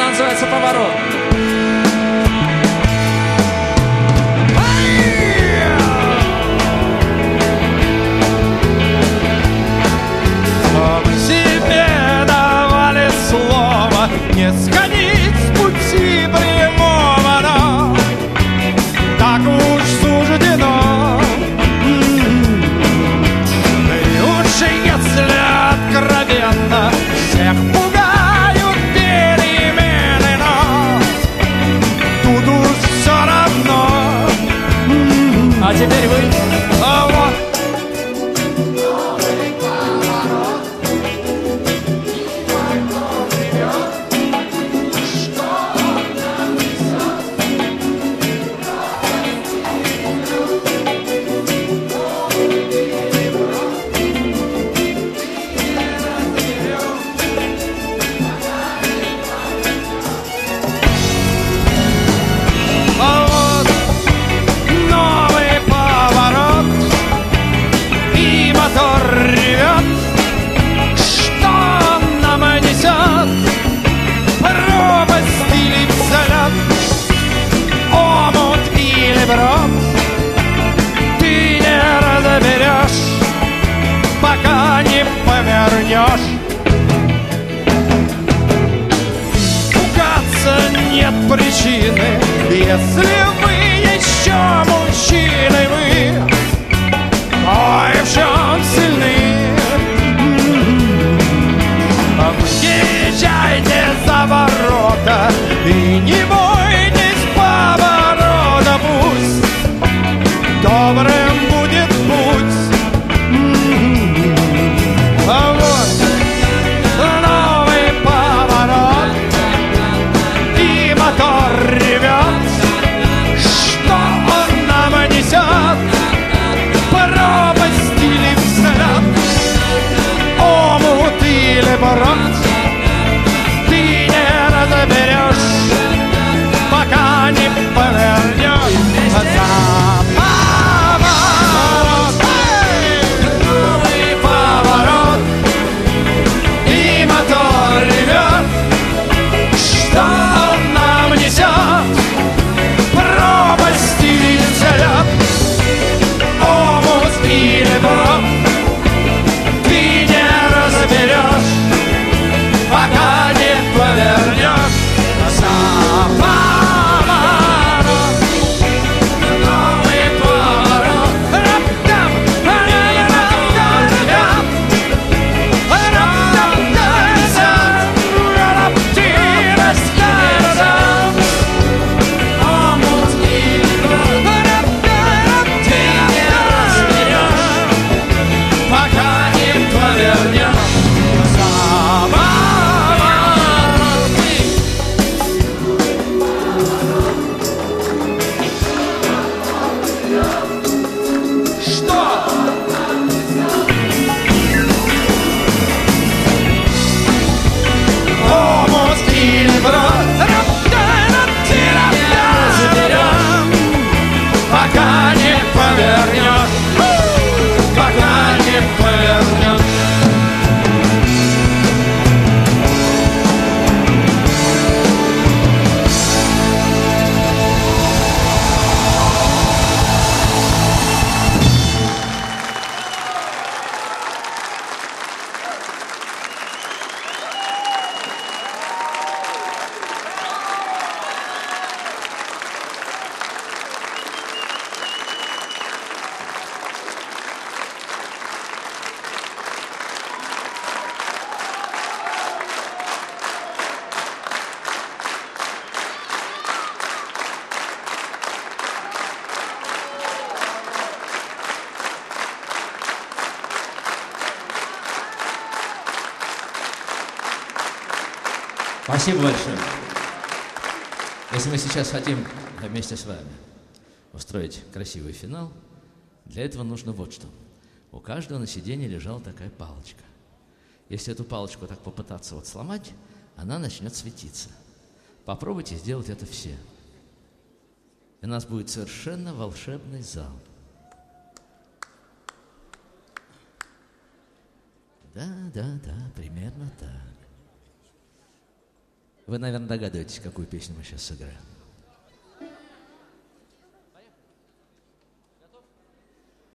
Она называется «Поворот». Мы себе давали слово не сходить с пути прямого, но так уж суждено. И лучше, если откровенно всех пугают перемены, но тут уж все равно. А теперь вы. А вот пока не повернешь. Пугаться нет причины, если вы еще мужчины, вы кое в чем сильны. Выезжайте за ворота и не бойтесь поворота, пусть добрым будет путь. А вот новый поворот, и мотор ревет. Что он нам несет? Пропасть или взгляд, омут или брод, ты не разберешь, пока не повернешь за поворот. Новый поворот, и мотор ревет. Что он нам несет? Пропасть или взгляд, омут или брод, ты не разберешь, пока не повернешь за поворот. Новый поворот, раптам, пока не повернешь, пока не повернешь. Спасибо большое. Если мы сейчас хотим вместе с вами устроить красивый финал, для этого нужно вот что. У каждого на сиденье лежала такая палочка. Если эту палочку так попытаться вот сломать, она начнет светиться. Попробуйте сделать это все. И у нас будет совершенно волшебный зал. Да, примерно так. Вы, наверное, догадываетесь, какую песню мы сейчас сыграем.